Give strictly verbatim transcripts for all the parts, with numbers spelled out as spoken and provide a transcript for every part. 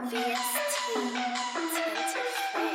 V S T twenty-three.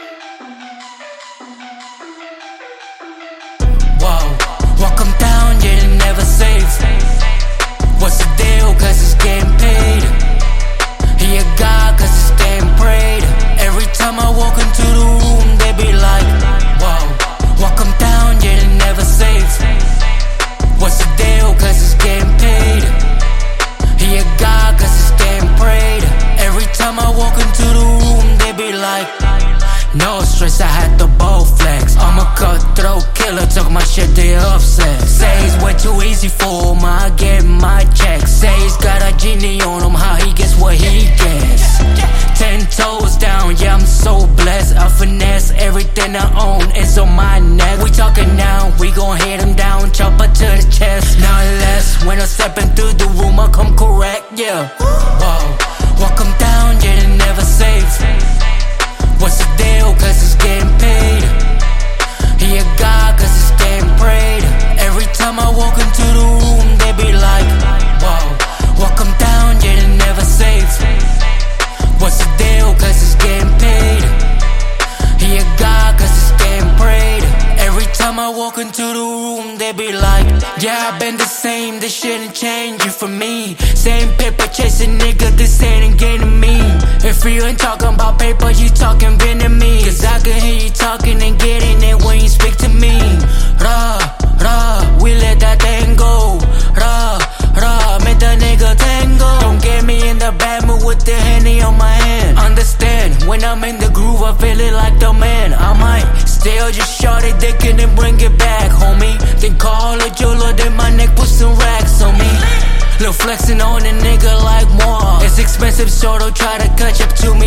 Whoa, welcome down, yeah, they never safe. What's the deal, cause it's getting paid. He a god, cause it's getting prayed. Every time I walk into the room, they be like, whoa, welcome down, yeah, they never safe. What's the deal, cause it's getting paid. He a god, cause it's getting prayed. Every time I walk into the room, they be like, no stress, I had to bow flex. I'm a cutthroat killer, took my shit to upset. Say it's way too easy for him, I get my checks. Say he's got a genie on him, how he gets what he gets. Ten toes down, yeah, I'm so blessed. I finesse everything I own, it's on my neck. We talking now, we gon' hit him down, chopper to the chest. Not less, when I'm stepping through the room, I come correct, yeah. Whoa, welcome down, yeah, they never safe. What's the deal, cause it's getting paid. He a god, cause it's getting prayed. Every time I walk into the room, they be like, whoa, welcome down, yeah, they never safe. What's the deal, cause it's getting paid. He a god, cause it's getting prayed. Every time I walk into the room, they be like, yeah, I've been the same, this shit ain't changing for me. Same paper chasing nigga, this ain't gaining me. If you ain't talking about paper, you talking Vietnamese. Cause I can hear you talking and getting it when you speak to me. Rah, rah, we let that thing go. Rah, rah, make the nigga tango. Don't get me in the bad mood with the Henny on my hand. Understand, when I'm in the groove, I feel it like the man. I might still just short it, dick and then bring it back, homie. Then call a jeweler, then my neck put some racks on me. Little flexing on a nigga like more. It's expensive, so don't try to catch up to me.